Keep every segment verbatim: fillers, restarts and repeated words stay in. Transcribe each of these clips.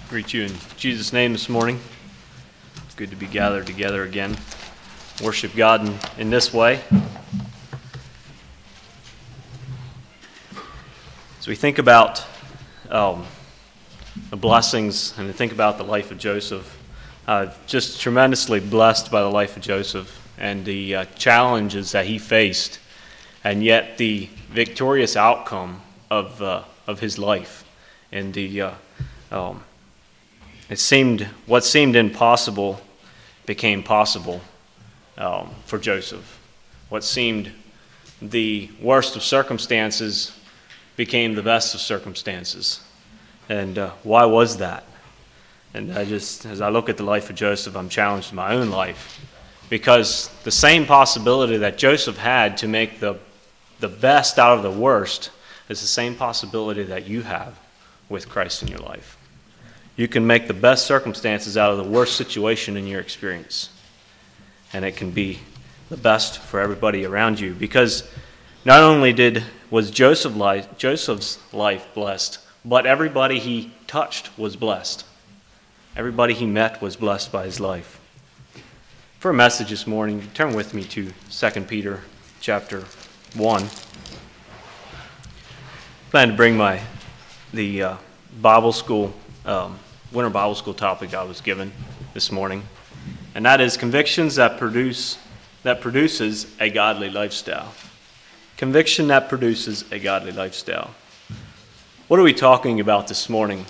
Greet you in Jesus' name this morning. It's good to be gathered together again. Worship God in, in this way. As we think about um, the blessings and think about the life of Joseph, uh, just tremendously blessed by the life of Joseph and the uh, challenges that he faced, and yet the victorious outcome of uh, of his life. And the uh, um, it seemed what seemed impossible became possible um, for Joseph. What seemed the worst of circumstances became the best of circumstances. And uh, why was that? And I just, as I look at the life of Joseph, I'm challenged in my own life, because the same possibility that Joseph had to make the the best out of the worst is the same possibility that you have with Christ in your life. You can make the best circumstances out of the worst situation in your experience, and it can be the best for everybody around you, because not only did was Joseph life, Joseph's life blessed, but everybody he touched was blessed. Everybody he met was blessed by his life. For a message this morning, turn with me to Second Peter chapter one. I plan to bring my the uh, Bible school, um, winter Bible school topic I was given this morning, and that is convictions that produce that produces a godly lifestyle. Conviction that produces a godly lifestyle. What are we talking about this morning?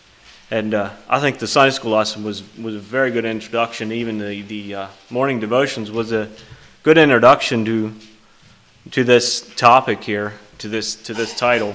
And uh, I think the Sunday school lesson was, was a very good introduction. Even the, the uh, morning devotions was a good introduction to to this topic here, to this to this title,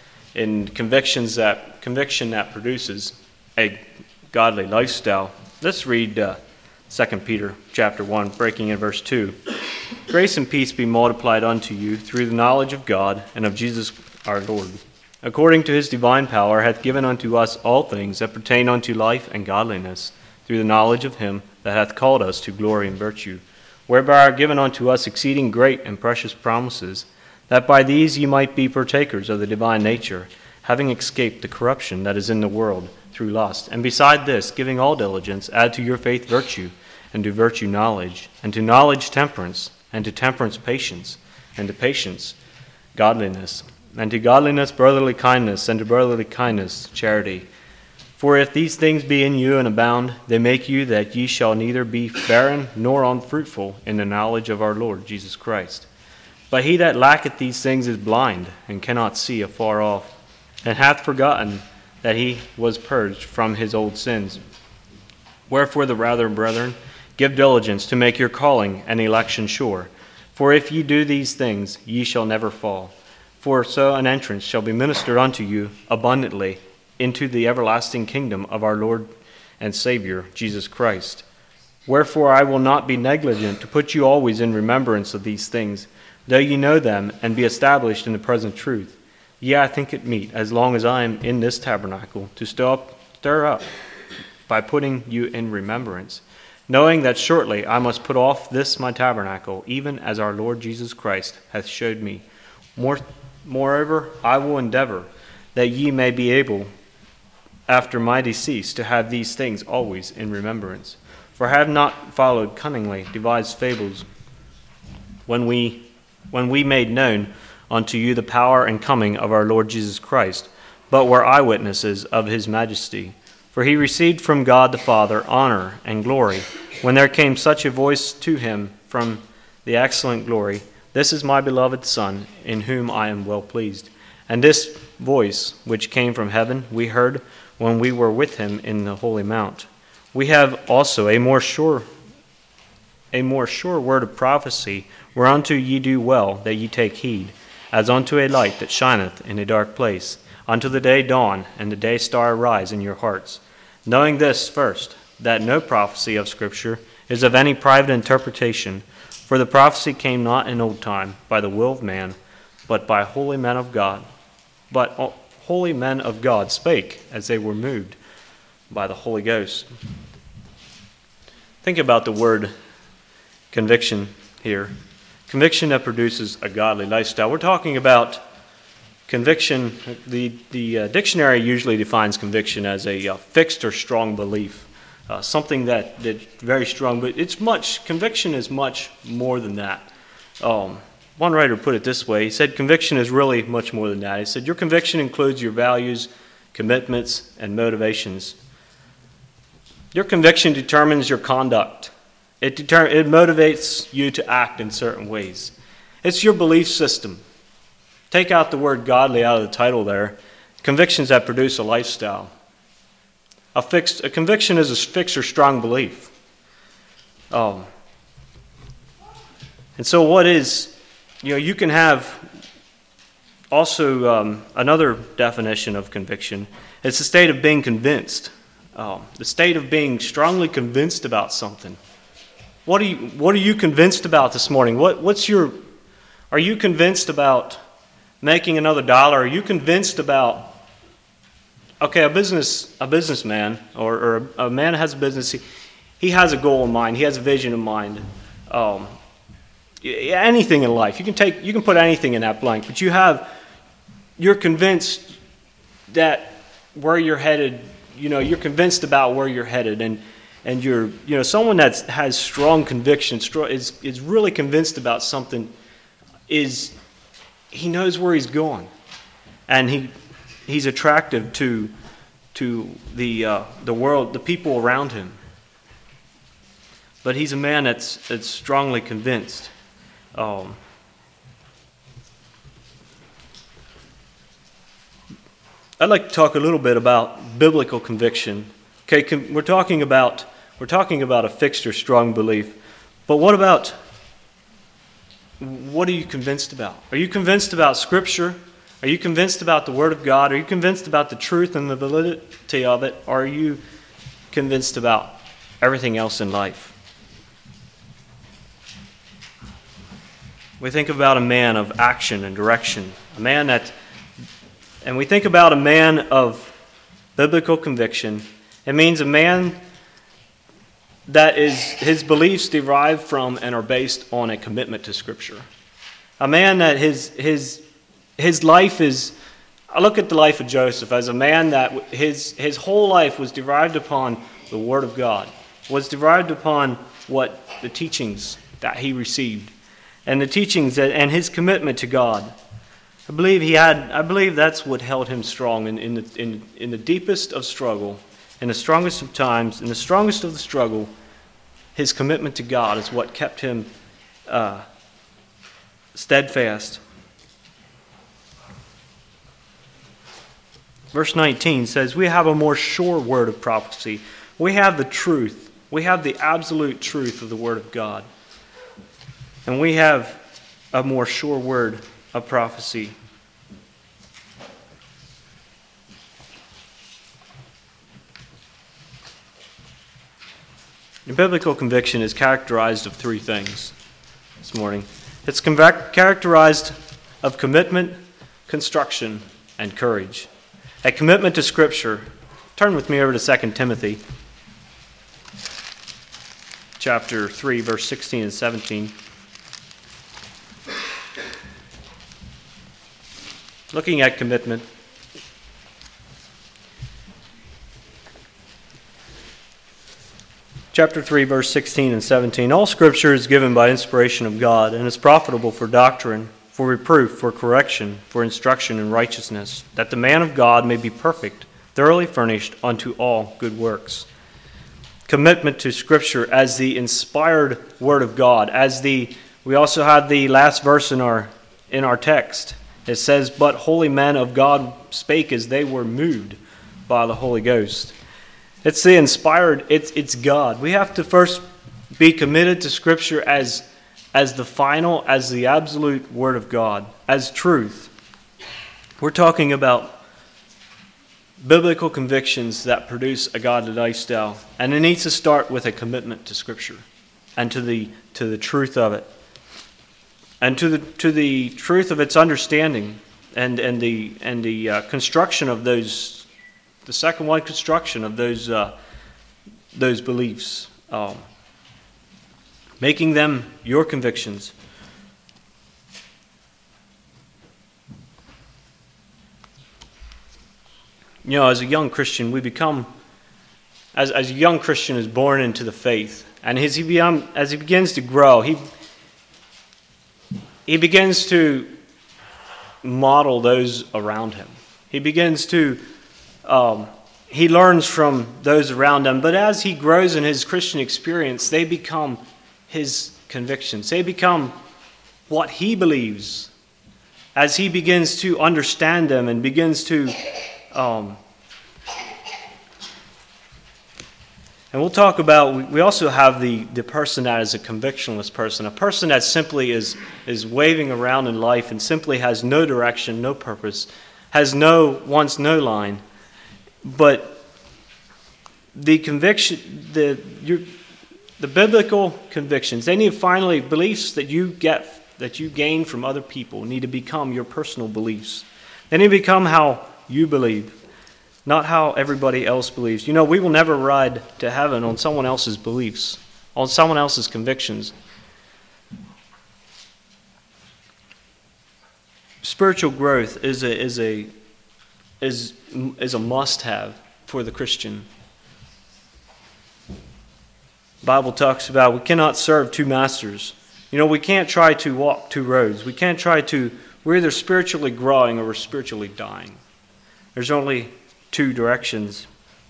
in convictions that conviction that produces a godly lifestyle. Let's read uh, Second Peter chapter one, breaking in verse two. Grace and peace be multiplied unto you through the knowledge of God and of Jesus our Lord, according to his divine power, hath given unto us all things that pertain unto life and godliness, through the knowledge of him that hath called us to glory and virtue, whereby are given unto us exceeding great and precious promises, that by these ye might be partakers of the divine nature, having escaped the corruption that is in the world through lust. And beside this, giving all diligence, add to your faith virtue, and to virtue knowledge, and to knowledge temperance, and to temperance patience, and to patience godliness, and to godliness brotherly kindness, and to brotherly kindness charity. For if these things be in you and abound, they make you that ye shall neither be barren nor unfruitful in the knowledge of our Lord Jesus Christ. But he that lacketh these things is blind, and cannot see afar off, and hath forgotten that he was purged from his old sins. Wherefore the rather, brethren, give diligence to make your calling and election sure. For if ye do these things, ye shall never fall. For so an entrance shall be ministered unto you abundantly into the everlasting kingdom of our Lord and Savior, Jesus Christ. Wherefore I will not be negligent to put you always in remembrance of these things, though ye know them and be established in the present truth. Yea, I think it meet, as long as I am in this tabernacle, to stir up, stir up by putting you in remembrance, knowing that shortly I must put off this my tabernacle, even as our Lord Jesus Christ hath showed me. More, moreover, I will endeavor that ye may be able, after my decease, to have these things always in remembrance. For I have not followed cunningly devised fables, when we when we made known unto you the power and coming of our Lord Jesus Christ, but were eyewitnesses of his majesty. For he received from God the Father honor and glory, when there came such a voice to him from the excellent glory, This is my beloved Son, in whom I am well pleased. And this voice, which came from heaven, we heard when we were with him in the holy mount. We have also a more sure a more sure word of prophecy, whereunto ye do well that ye take heed, as unto a light that shineth in a dark place, until the day dawn and the day star arise in your hearts. Knowing this first, that no prophecy of Scripture is of any private interpretation, for the prophecy came not in old time by the will of man, but by holy men of God. But holy men of God spake as they were moved by the Holy Ghost. Think about the word conviction here. Conviction that produces a godly lifestyle. We're talking about Conviction, the, the uh, dictionary usually defines conviction as a uh, fixed or strong belief, uh, something that that's very strong, but it's much, conviction is much more than that. Um, one writer put it this way, he said conviction is really much more than that. He said your conviction includes your values, commitments, and motivations. Your conviction determines your conduct. It, deter- it motivates you to act in certain ways. It's your belief system. Take out the word godly out of the title there. Convictions that produce a lifestyle. A fixed, a conviction is a fixed or strong belief. Um, and so what is, you know, you can have also um, another definition of conviction. It's the state of being convinced. Um, the state of being strongly convinced about something. What are you, what are you convinced about this morning? What, what's your, are you convinced about making another dollar? Are you convinced about, okay, a business, a businessman or, or a, a man that has a business, he, he has a goal in mind, he has a vision in mind. Um, anything in life, you can take, you can put anything in that blank, but you have, you're convinced that where you're headed, you know, you're convinced about where you're headed, and and you're, you know, someone that has strong conviction, is is really convinced about something, is he knows where he's going, and he he's attractive to to the uh, the world, the people around him. But he's a man that's that's strongly convinced. Um, I'd like to talk a little bit about biblical conviction. Okay, con- we're talking about we're talking about a fixed or strong belief, but what about, what are you convinced about? Are you convinced about Scripture? Are you convinced about the Word of God? Are you convinced about the truth and the validity of it? Or are you convinced about everything else in life? We think about a man of action and direction, a man that, and we think about a man of biblical conviction. It means a man that is, his beliefs derive from and are based on a commitment to Scripture. A man that his his his life is, I look at the life of Joseph as a man that his his whole life was derived upon the Word of God, was derived upon what the teachings that he received, and the teachings that, and his commitment to God. I believe he had. I believe that's what held him strong in in the in, in the deepest of struggle, in the strongest of times, in the strongest of the struggle. His commitment to God is what kept him uh, steadfast. Verse nineteen says, "We have a more sure word of prophecy. We have the truth. We have the absolute truth of the Word of God, and we have a more sure word of prophecy." The biblical conviction is characterized of three things this morning. It's characterized of commitment, construction, and courage. A commitment to Scripture. Turn with me over to Second Timothy chapter three, verse sixteen and seventeen. Looking at commitment. Chapter three, verse sixteen and seventeen. "All Scripture is given by inspiration of God, and is profitable for doctrine, for reproof, for correction, for instruction in righteousness, that the man of God may be perfect, thoroughly furnished unto all good works." Commitment to Scripture as the inspired Word of God. As the, we also have the last verse in our in our text. It says, "But holy men of God spake as they were moved by the Holy Ghost." It's the inspired, it's it's God. We have to first be committed to Scripture as, as the final, as the absolute Word of God, as truth. We're talking about biblical convictions that produce a godly lifestyle. And it needs to start with a commitment to Scripture and to the to the truth of it. And to the to the truth of its understanding and, and the and the uh, construction of those. The second one, construction of those uh, those beliefs, um, making them your convictions. you know, as a young Christian, we become, as, as a young Christian is born into the faith, and as he, become, as he begins to grow, he, he begins to model those around him. He begins to, um, he learns from those around him, but as he grows in his Christian experience, they become his convictions. They become what he believes as he begins to understand them and begins to um, and we'll talk about, we also have the, the person that is a convictionless person, a person that simply is, is waving around in life and simply has no direction, no purpose, has no, wants no line. But the conviction, the your, the biblical convictions, they need finally beliefs that you get, that you gain from other people need to become your personal beliefs. They need to become how you believe, not how everybody else believes. You know, we will never ride to heaven on someone else's beliefs, on someone else's convictions. Spiritual growth is a is a is is a must-have for the Christian. The Bible talks about we cannot serve two masters. You know, we can't try to walk two roads. We can't try to, we're either spiritually growing or we're spiritually dying. There's only two directions.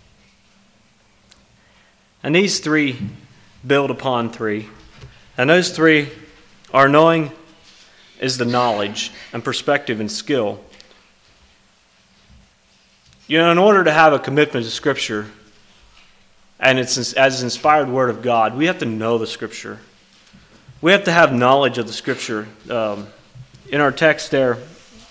And these three build upon three. And those three are knowing is the knowledge and perspective and skill. You know, in order to have a commitment to Scripture, and it's as an inspired Word of God, we have to know the Scripture. We have to have knowledge of the Scripture. Um, in our text there, it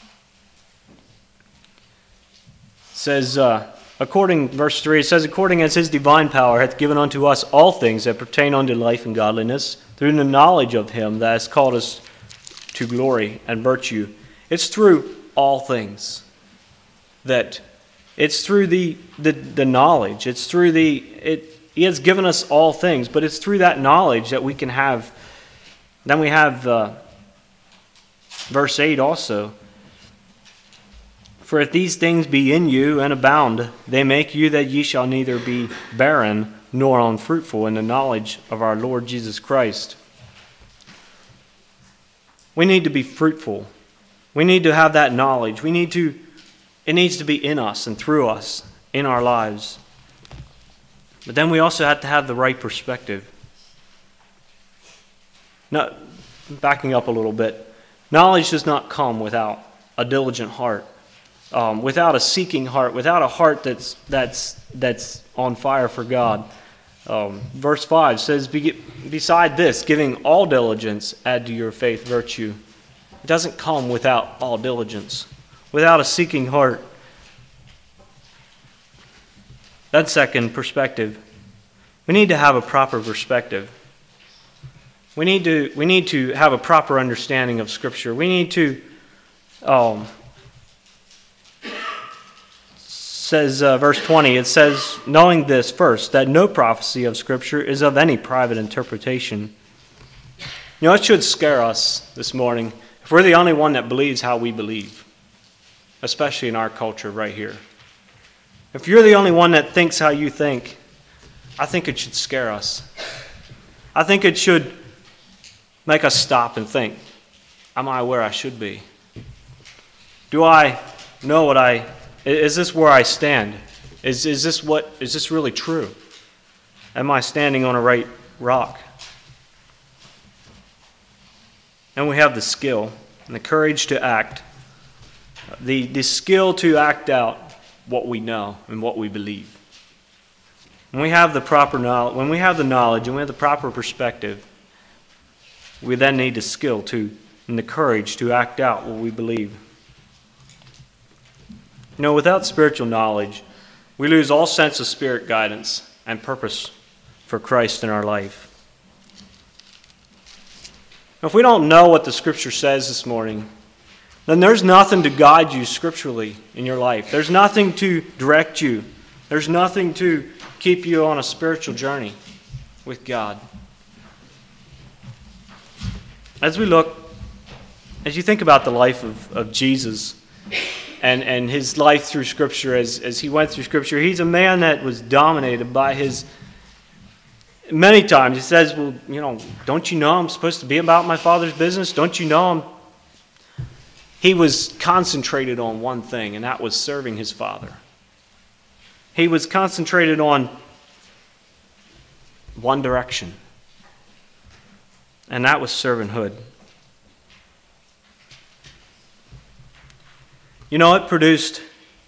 says, uh, according, verse three, it says, according as his divine power hath given unto us all things that pertain unto life and godliness, through the knowledge of him that has called us to glory and virtue. It's through all things that it's through the, the, the knowledge. It's through the, it, he has given us all things, but it's through that knowledge that we can have. Then we have uh, verse eight also. For if these things be in you and abound, they make you that ye shall neither be barren nor unfruitful in the knowledge of our Lord Jesus Christ. We need to be fruitful. We need to have that knowledge. We need to, it needs to be in us and through us in our lives. But then we also have to have the right perspective. Now, backing up a little bit, knowledge does not come without a diligent heart, um, without a seeking heart, without a heart that's that's that's on fire for God. Um, verse five says, beside this, giving all diligence, add to your faith virtue. It doesn't come without all diligence, without a seeking heart. That second perspective, we need to have a proper perspective. We need to we need to have a proper understanding of Scripture. We need to, um, says uh, verse twenty, it says, knowing this first, that no prophecy of Scripture is of any private interpretation. You know, it should scare us this morning if we're the only one that believes how we believe, especially in our culture right here. If you're the only one that thinks how you think, I think it should scare us. I think it should make us stop and think, am I where I should be? Do I know what I, is this where I stand? Is, is this what, is this really true? Am I standing on a right rock? And we have the skill and the courage to act, the, the skill to act out what we know and what we believe. When we have the proper knowledge, when we have the knowledge and we have the proper perspective, we then need the skill to and the courage to act out what we believe. You know, without spiritual knowledge, we lose all sense of spirit guidance and purpose for Christ in our life. Now, if we don't know what the Scripture says this morning, then there's nothing to guide you scripturally in your life. There's nothing to direct you. There's nothing to keep you on a spiritual journey with God. As we look, as you think about the life of, of Jesus and, and his life through Scripture, as, as he went through Scripture, he's a man that was dominated by his, many times he says, well, you know, don't you know I'm supposed to be about my Father's business? Don't you know I'm... He was concentrated on one thing, and that was serving his Father. He was concentrated on one direction, and that was servanthood. You know, it produced,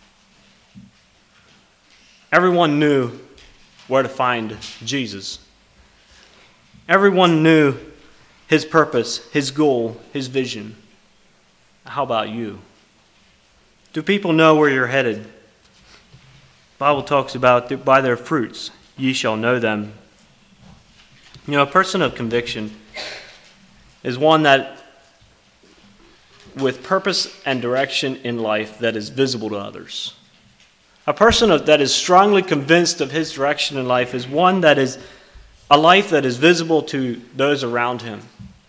everyone knew where to find Jesus. Everyone knew his purpose, his goal, his vision. How about you? Do people know where you're headed? The Bible talks about, by their fruits ye shall know them. You know, a person of conviction is one that, with purpose and direction in life, that is visible to others. A person of, that is strongly convinced of his direction in life is one that is a life that is visible to those around him.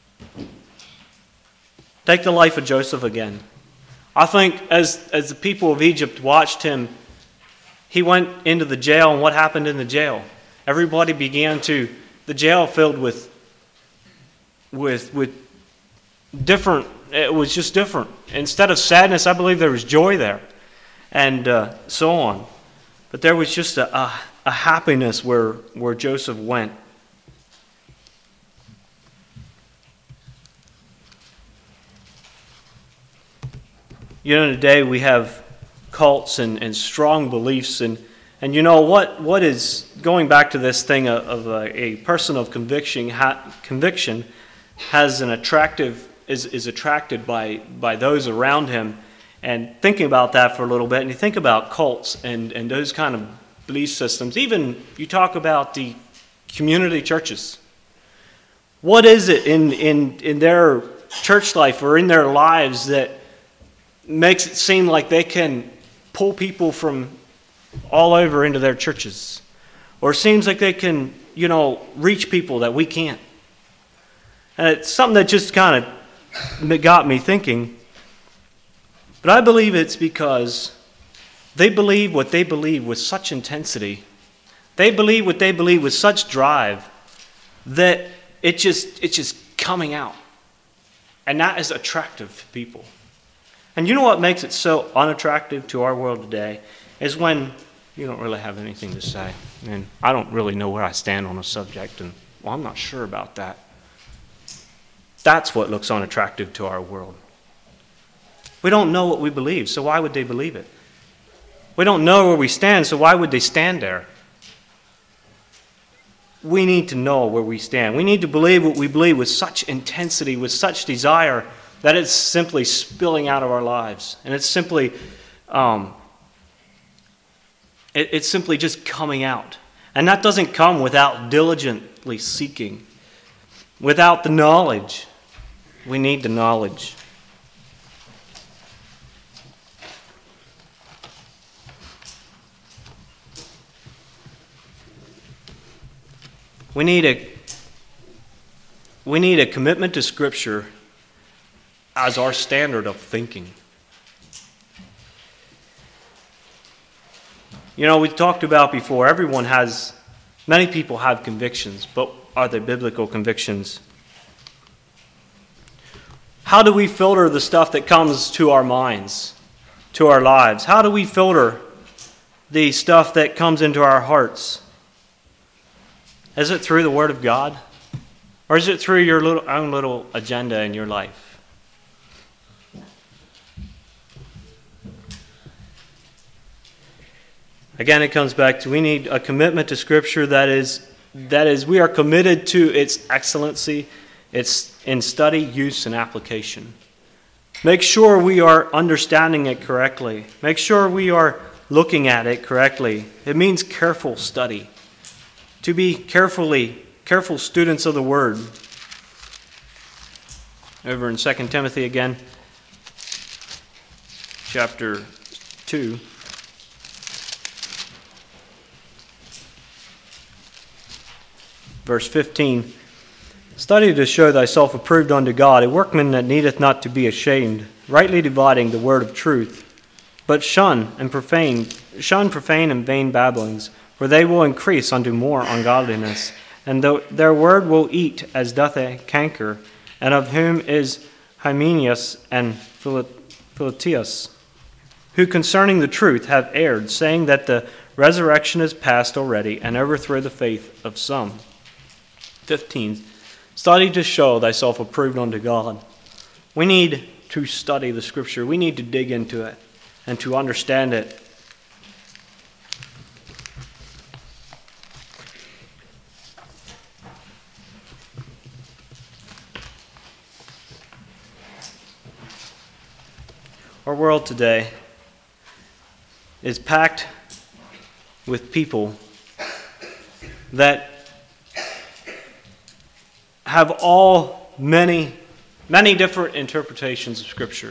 Take the life of Joseph again. I think as, as the people of Egypt watched him, he went into the jail, and what happened in the jail? Everybody began to, the jail filled with, with, with different, it was just different. Instead of sadness, I believe there was joy there, and uh, so on. But there was just a, a, a happiness where, where Joseph went. You know, today we have cults and, and strong beliefs, and, and you know what what is, going back to this thing of, of a, a person of conviction ha, conviction has an attractive is, is attracted by by those around him. And thinking about that for a little bit, and you think about cults and, and those kind of belief systems, even you talk about the community churches. What is it in, in, in their church life or in their lives that makes it seem like they can pull people from all over into their churches? Or it seems like they can, you know, reach people that we can't. And it's something that just kind of got me thinking. But I believe it's because they believe what they believe with such intensity. They believe what they believe with such drive that it just it's just coming out. And that is attractive to people. And you know what makes it so unattractive to our world today is when you don't really have anything to say. And I don't really know where I stand on a subject, and well, I'm not sure about that. That's what looks unattractive to our world. We don't know what we believe, so why would they believe it? We don't know where we stand, so why would they stand there? We need to know where we stand. We need to believe what we believe with such intensity, with such desire, that it's simply spilling out of our lives. And it's simply, um, it, it's simply just coming out. And that doesn't come without diligently seeking, without the knowledge. We need the knowledge. We need a we need a commitment to Scripture as our standard of thinking. You know, we've talked about before, everyone has, many people have convictions, but are they biblical convictions? How do we filter the stuff that comes to our minds, to our lives? How do we filter the stuff that comes into our hearts? Is it through the Word of God? Or is it through your little, own little agenda in your life? Again, it comes back to we need a commitment to Scripture that is, that is, we are committed to its excellency, its in study, use, and application. Make sure we are understanding it correctly. Make sure we are looking at it correctly. It means careful study. To be carefully, careful students of the Word. Over in Second Timothy again, chapter two. Verse fifteen, study to show thyself approved unto God, a workman that needeth not to be ashamed, rightly dividing the word of truth. But shun and profane, shun profane and vain babblings, for they will increase unto more ungodliness. And th- their word will eat as doth a canker, and of whom is Hymenaeus and Philetus, who concerning the truth have erred, saying that the resurrection is past already, and overthrow the faith of some. fifteen. Study to show thyself approved unto God. We need to study the Scripture. We need to dig into it and to understand it. Our world today is packed with people that have all many, many different interpretations of Scripture.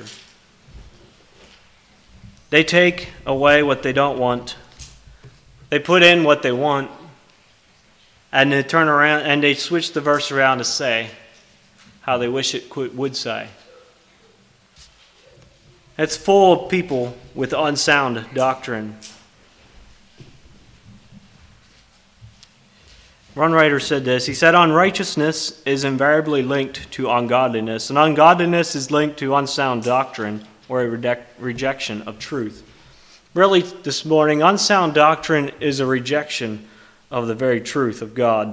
They take away what they don't want. They put in what they want. And they turn around and they switch the verse around to say how they wish it would say. It's full of people with unsound doctrine. One writer said this. He said, unrighteousness is invariably linked to ungodliness, and ungodliness is linked to unsound doctrine or a reject, rejection of truth. Really, this morning, unsound doctrine is a rejection of the very truth of God.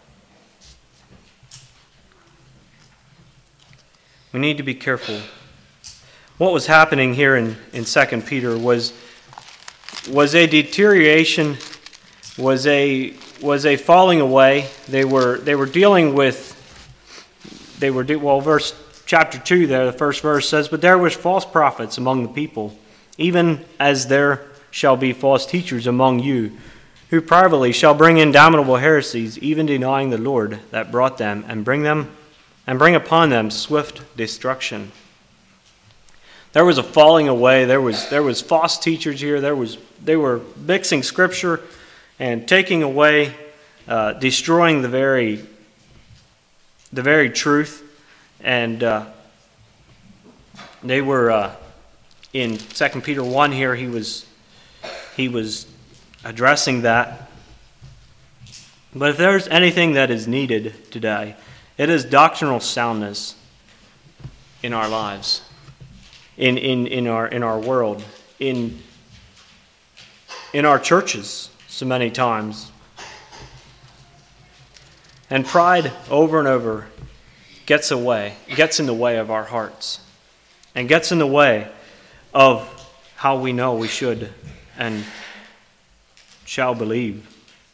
We need to be careful. What was happening here in, in Second Peter was, was a deterioration, was a was a falling away. They were they were dealing with they were well verse chapter two there, the first verse says, but there was false prophets among the people, even as there shall be false teachers among you, who privately shall bring in damnable heresies, even denying the Lord that brought them, and bring them and bring upon them swift destruction. There was a falling away. There was there was false teachers here. There was they were mixing Scripture and taking away, uh, destroying the very the very truth. And uh, they were uh, in Second Peter one here. He was he was addressing that. But if there's anything that is needed today, it is doctrinal soundness in our lives. In, in, in our in our world, in in our churches, so many times. And pride over and over gets away, gets in the way of our hearts, and gets in the way of how we know we should and shall believe.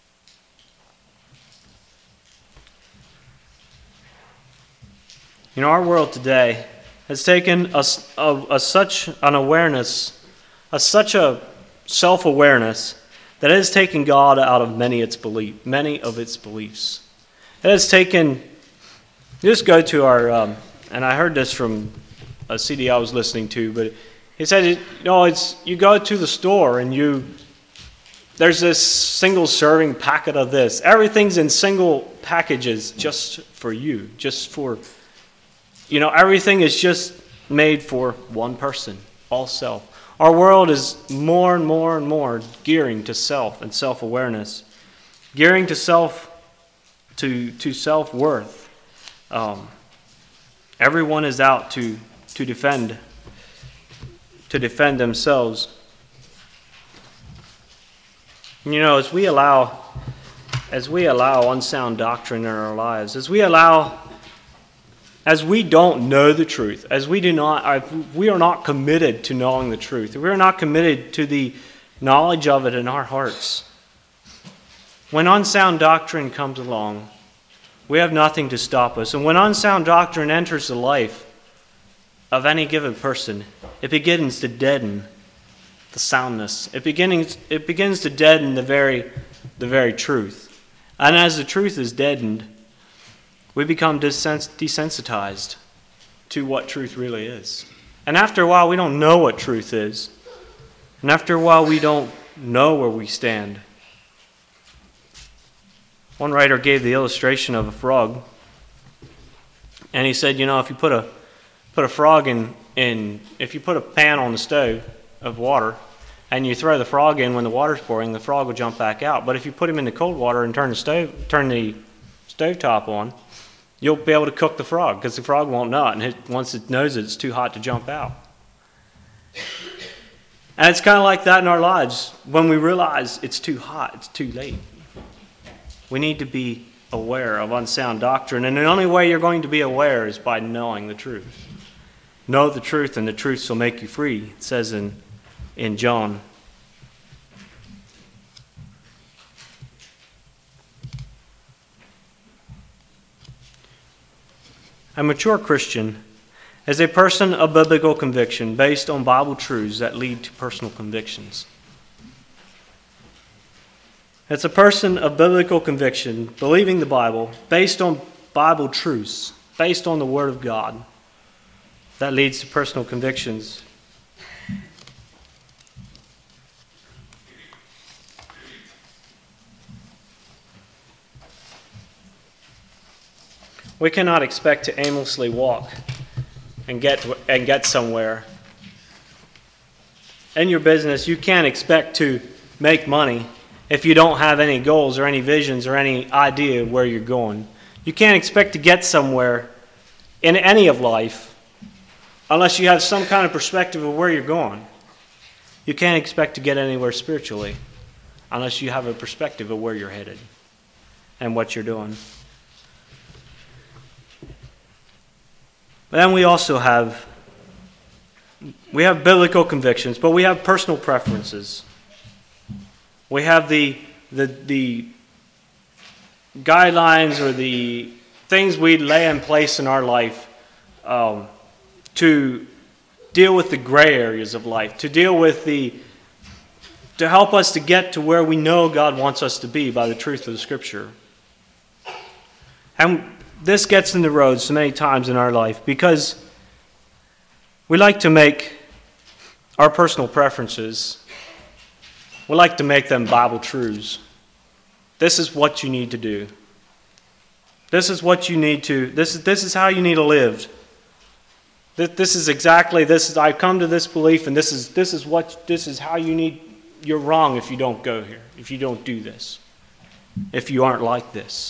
You know, our world today has taken a, a, a such an awareness, a, such a self-awareness that it has taken God out of many its belief, many of its beliefs. It has taken. Just go to our, um, and I heard this from a C D I was listening to, but he said, you know, it's you go to the store and you there's this single serving packet of this. Everything's in single packages just for you, just for. You know, everything is just made for one person, all self. Our world is more and more and more gearing to self and self-awareness, gearing to self, to to self-worth. Um, everyone is out to to defend, to defend themselves. You know, as we allow, as we allow unsound doctrine in our lives, as we allow. As we don't know the truth, as we do not, we are not committed to knowing the truth. We are not committed to the knowledge of it in our hearts. When unsound doctrine comes along, we have nothing to stop us. And when unsound doctrine enters the life of any given person, it begins to deaden the soundness. It begins, it begins to deaden the very, the very truth. And as the truth is deadened, we become desens- desensitized to what truth really is. And after a while, we don't know what truth is. And after a while, we don't know where we stand. One writer gave the illustration of a frog. And he said, you know, if you put a put a frog in, in if you put a pan on the stove of water, and you throw the frog in when the water's boiling, the frog will jump back out. But if you put him in the cold water and turn the stove, turn the stovetop on, you'll be able to cook the frog, because the frog won't nut, and it, once it knows it, it's too hot to jump out. And it's kind of like that in our lives. When we realize it's too hot, it's too late. We need to be aware of unsound doctrine, and the only way you're going to be aware is by knowing the truth. Know the truth, and the truth shall make you free, it says in, in John. A mature Christian is a person of biblical conviction based on Bible truths that lead to personal convictions. It's a person of biblical conviction, believing the Bible, based on Bible truths, based on the Word of God, that leads to personal convictions. We cannot expect to aimlessly walk and get and get somewhere. In your business, you can't expect to make money if you don't have any goals or any visions or any idea where you're going. You can't expect to get somewhere in any of life unless you have some kind of perspective of where you're going. You can't expect to get anywhere spiritually unless you have a perspective of where you're headed and what you're doing. But then we also have, we have biblical convictions, but we have personal preferences. We have the, the, the guidelines or the things we lay in place in our life um, to deal with the gray areas of life, to deal with the, to help us to get to where we know God wants us to be by the truth of the Scripture. And this gets in the road so many times in our life because we like to make our personal preferences, we like to make them Bible truths. This is what you need to do. This is what you need to, this is, this is how you need to live. This, this is exactly, this is, I've come to this belief and this is, this is what, this is how you need, you're wrong if you don't go here, if you don't do this, if you aren't like this.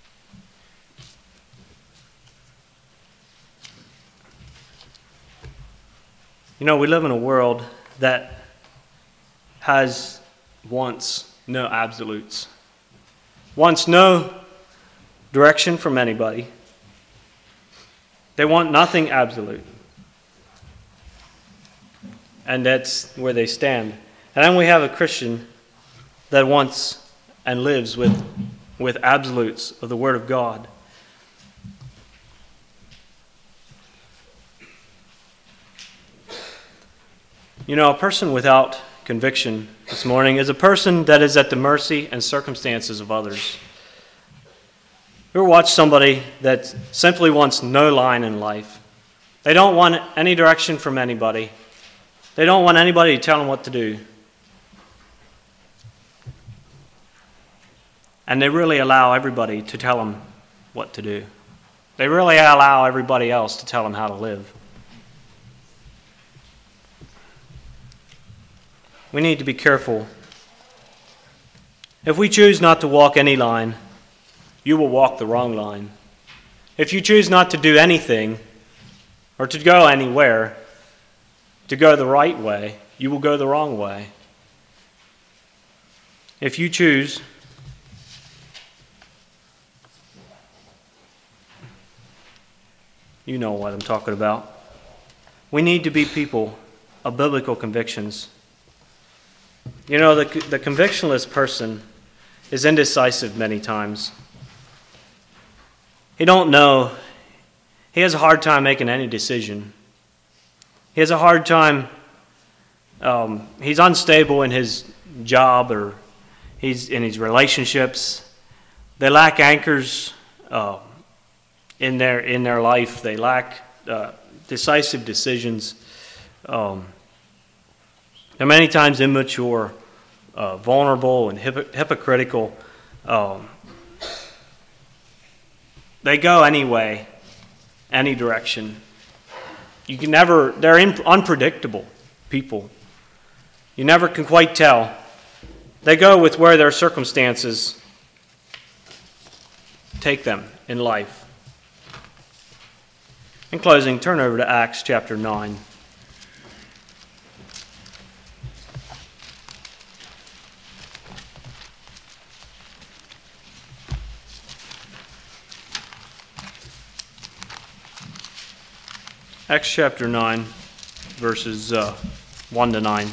You know, we live in a world that has wants no absolutes, wants no direction from anybody. They want nothing absolute. And that's where they stand. And then we have a Christian that wants and lives with, with absolutes of the Word of God. You know, a person without conviction this morning is a person that is at the mercy and circumstances of others. You ever watch somebody that simply wants no line in life? They don't want any direction from anybody. They don't want anybody to tell them what to do. And they really allow everybody to tell them what to do. They really allow everybody else to tell them how to live. We need to be careful. If we choose not to walk any line, you will walk the wrong line. If you choose not to do anything or to go anywhere, to go the right way, you will go the wrong way. If you choose you know what I'm talking about. We need to be people of biblical convictions. You know, the, the convictionless person is indecisive many times. He don't know. He has a hard time making any decision. He has a hard time. Um, he's unstable in his job or he's in his relationships. They lack anchors uh, in their in their life. They lack uh, decisive decisions. Um, They're many times immature, uh, vulnerable, and hypo- hypocritical. Um, they go anyway, any direction. You can never, they're in, unpredictable people. You never can quite tell. They go with where their circumstances take them in life. In closing, turn over to Acts chapter nine. Acts chapter nine, verses uh, one to nine.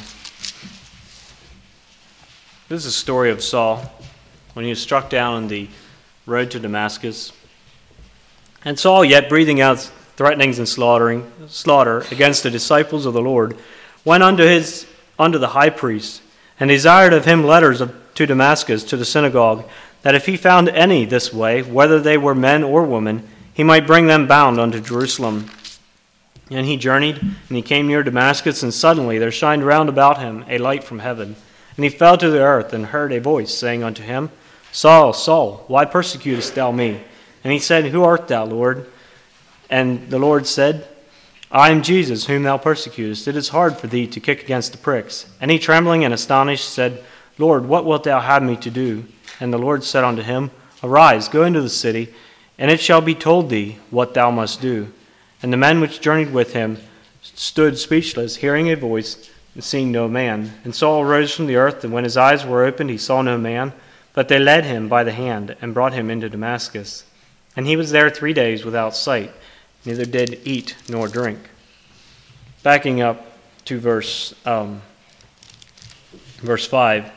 This is a story of Saul when he was struck down on the road to Damascus. And Saul, yet breathing out threatenings and slaughtering, slaughter against the disciples of the Lord, went unto his unto the high priest, and desired of him letters of, to Damascus, to the synagogue, that if he found any this way, whether they were men or women, he might bring them bound unto Jerusalem. And he journeyed, and he came near Damascus, and suddenly there shined round about him a light from heaven. And he fell to the earth, and heard a voice saying unto him, Saul, Saul, why persecutest thou me? And he said, Who art thou, Lord? And the Lord said, I am Jesus, whom thou persecutest. It is hard for thee to kick against the pricks. And he, trembling and astonished, said, Lord, what wilt thou have me to do? And the Lord said unto him, Arise, go into the city, and it shall be told thee what thou must do. And the men which journeyed with him stood speechless, hearing a voice, and seeing no man. And Saul arose from the earth, and when his eyes were opened, he saw no man. But they led him by the hand, and brought him into Damascus. And he was there three days without sight, neither did eat nor drink. Backing up to verse um, verse five.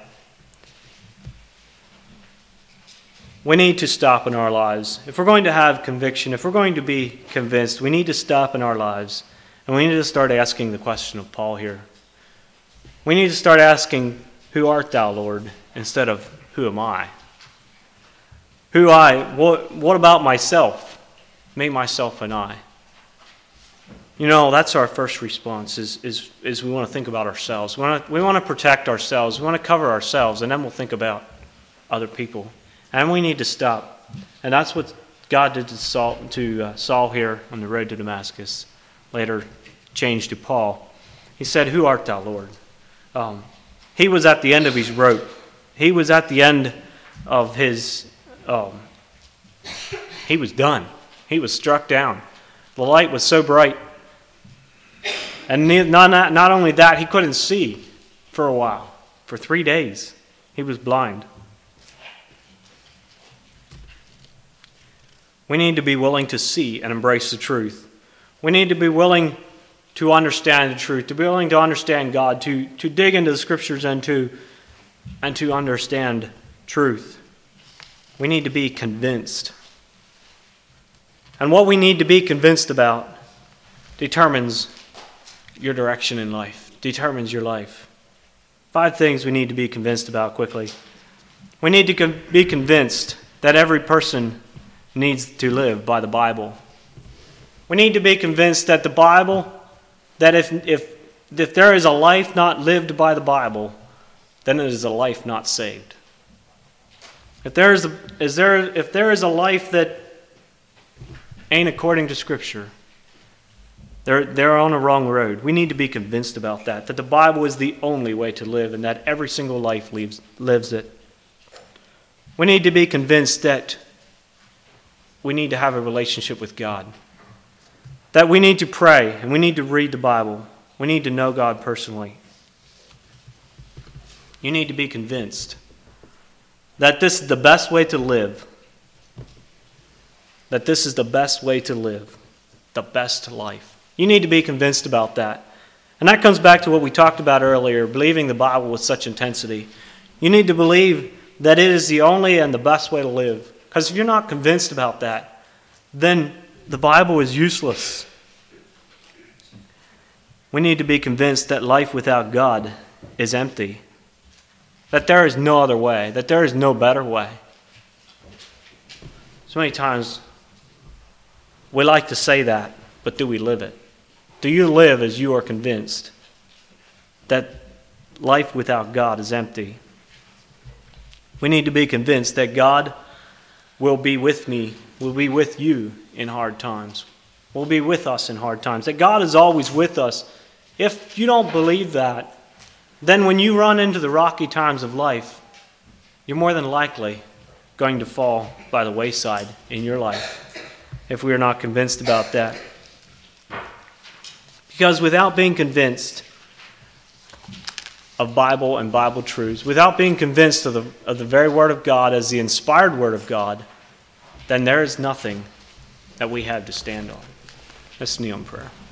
We need to stop in our lives. If we're going to have conviction, if we're going to be convinced, we need to stop in our lives. And we need to start asking the question of Paul here. We need to start asking, Who art thou, Lord? Instead of, Who am I? Who I? What, what about myself? Me, myself, and I. You know, that's our first response, is, is, is we want to think about ourselves. We want to, we want to protect ourselves. We want to cover ourselves, and then we'll think about other people. And we need to stop. And that's what God did to Saul, to uh, Saul here on the road to Damascus, later changed to Paul. He said, Who art thou, Lord? Um, he was at the end of his rope. He was at the end of his, um, he was done. He was struck down. The light was so bright. And not, not, not only that, he couldn't see for a while. For three days, he was blind. We need to be willing to see and embrace the truth. We need to be willing to understand the truth, to be willing to understand God, to, to dig into the Scriptures and to, and to understand truth. We need to be convinced. And what we need to be convinced about determines your direction in life, determines your life. Five things we need to be convinced about quickly. We need to con- be convinced that every person needs to live by the Bible. We need to be convinced that the Bible, that if if if there is a life not lived by the Bible, then it is a life not saved. If there is a, is there if there is a life that ain't according to Scripture, they're they're on a wrong road. We need to be convinced about that, that the Bible is the only way to live, and that every single life lives lives it. We need to be convinced that we need to have a relationship with God. That we need to pray and we need to read the Bible. We need to know God personally. You need to be convinced that this is the best way to live. That this is the best way to live. The best life. You need to be convinced about that. And that comes back to what we talked about earlier, believing the Bible with such intensity. You need to believe that it is the only and the best way to live. Because if you're not convinced about that, then the Bible is useless. We need to be convinced that life without God is empty. That there is no other way. That there is no better way. So many times we like to say that, but do we live it? Do you live as you are convinced that life without God is empty? We need to be convinced that God will be with me, will be with you in hard times, will be with us in hard times, that God is always with us. If you don't believe that, then when you run into the rocky times of life, you're more than likely going to fall by the wayside in your life if we are not convinced about that. Because without being convinced of Bible and Bible truths, without being convinced of the, of the very Word of God as the inspired Word of God, then there is nothing that we have to stand on. Let's kneel in prayer.